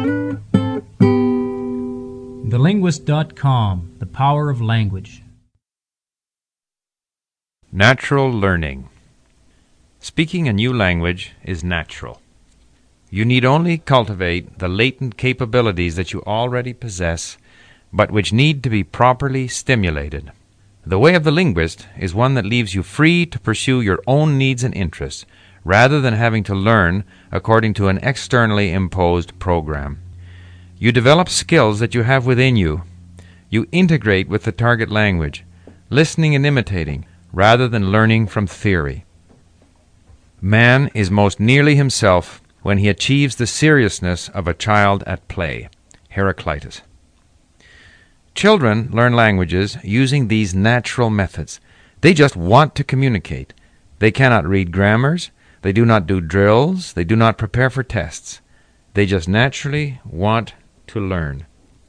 TheLinguist.com, the power of language. Natural learning. Speaking a new language is natural. You need only cultivate the latent capabilities that you already possess, but which need to be properly stimulated. The way of the linguist is one that leaves you free to pursue your own needs and interests, rather than having to learn according to an externally imposed program. You develop skills that you have within you. You integrate with the target language, listening and imitating, rather than learning from theory. Man is most nearly himself when he achieves the seriousness of a child at play. Heraclitus. Children learn languages using these natural methods. They just want to communicate. They cannot read grammars. They do not do drills. They do not prepare for tests. They just naturally want to learn.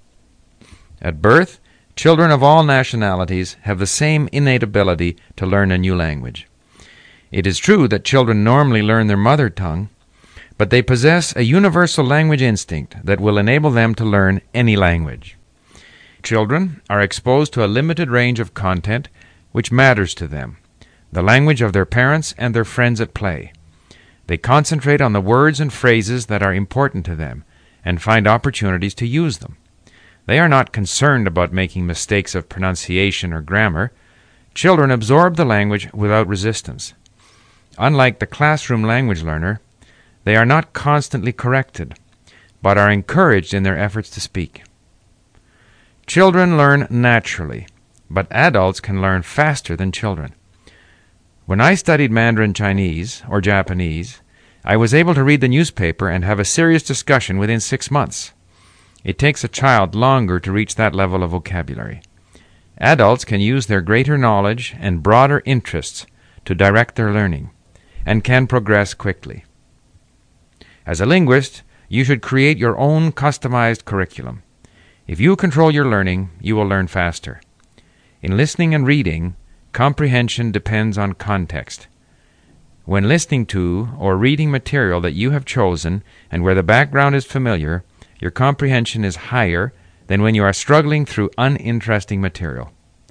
At birth, children of all nationalities have the same innate ability to learn a new language. It is true that children normally learn their mother tongue, but they possess a universal language instinct that will enable them to learn any language. Children are exposed to a limited range of content which matters to them, the language of their parents and their friends at play. They concentrate on the words and phrases that are important to them and find opportunities to use them. They are not concerned about making mistakes of pronunciation or grammar. Children absorb the language without resistance. Unlike the classroom language learner, they are not constantly corrected, but are encouraged in their efforts to speak. Children learn naturally, but adults can learn faster than children. When I studied Mandarin Chinese or Japanese, I was able to read the newspaper and have a serious discussion within 6 months. It takes a child longer to reach that level of vocabulary. Adults can use their greater knowledge and broader interests to direct their learning, and can progress quickly. As a linguist, you should create your own customized curriculum. If you control your learning, you will learn faster. In listening and reading, comprehension depends on context. When listening to or reading material that you have chosen and where the background is familiar, your comprehension is higher than when you are struggling through uninteresting material.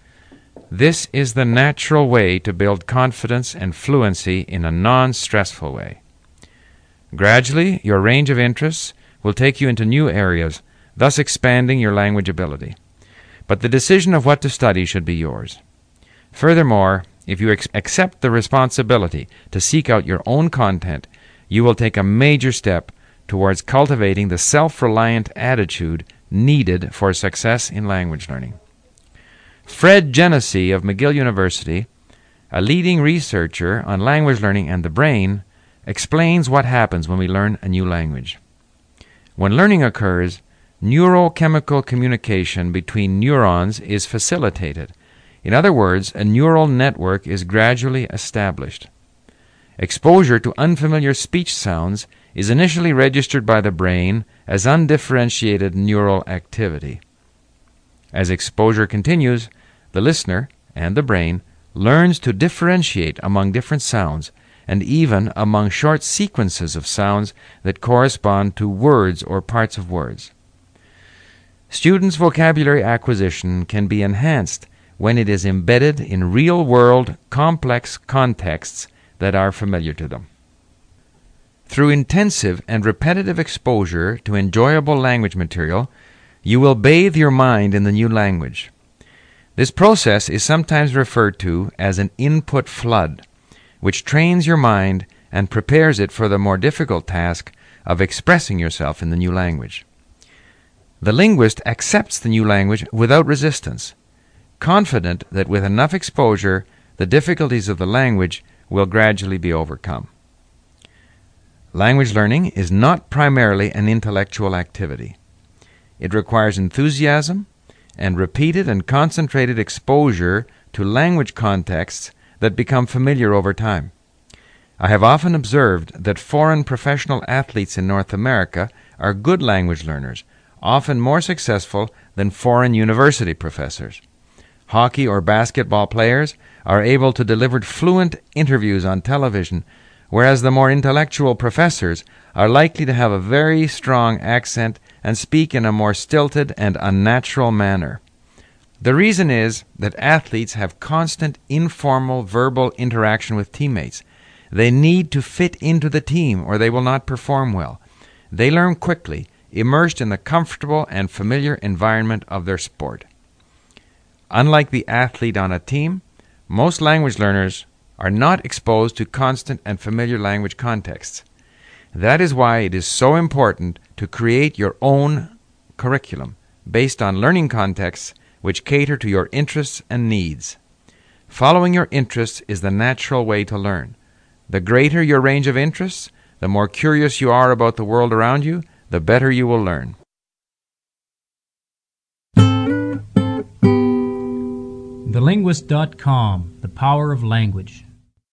This is the natural way to build confidence and fluency in a non-stressful way. Gradually, your range of interests will take you into new areas, thus expanding your language ability. But the decision of what to study should be yours. Furthermore, if you accept the responsibility to seek out your own content, you will take a major step towards cultivating the self-reliant attitude needed for success in language learning. Fred Genesee of McGill University, a leading researcher on language learning and the brain, explains what happens when we learn a new language. When learning occurs, neurochemical communication between neurons is facilitated. In other words, a neural network is gradually established. Exposure to unfamiliar speech sounds is initially registered by the brain as undifferentiated neural activity. As exposure continues, the listener and the brain learns to differentiate among different sounds and even among short sequences of sounds that correspond to words or parts of words. Students' vocabulary acquisition can be enhanced when it is embedded in real-world, complex contexts that are familiar to them. Through intensive and repetitive exposure to enjoyable language material, you will bathe your mind in the new language. This process is sometimes referred to as an input flood, which trains your mind and prepares it for the more difficult task of expressing yourself in the new language. The linguist accepts the new language without resistance, confident that with enough exposure, the difficulties of the language will gradually be overcome. Language learning is not primarily an intellectual activity. It requires enthusiasm and repeated and concentrated exposure to language contexts that become familiar over time. I have often observed that foreign professional athletes in North America are good language learners, often more successful than foreign university professors. Hockey or basketball players are able to deliver fluent interviews on television, whereas the more intellectual professors are likely to have a very strong accent and speak in a more stilted and unnatural manner. The reason is that athletes have constant informal verbal interaction with teammates. They need to fit into the team or they will not perform well. They learn quickly, immersed in the comfortable and familiar environment of their sport. Unlike the athlete on a team, most language learners are not exposed to constant and familiar language contexts. That is why it is so important to create your own curriculum based on learning contexts which cater to your interests and needs. Following your interests is the natural way to learn. The greater your range of interests, the more curious you are about the world around you, the better you will learn. TheLinguist.com, The Power of Language.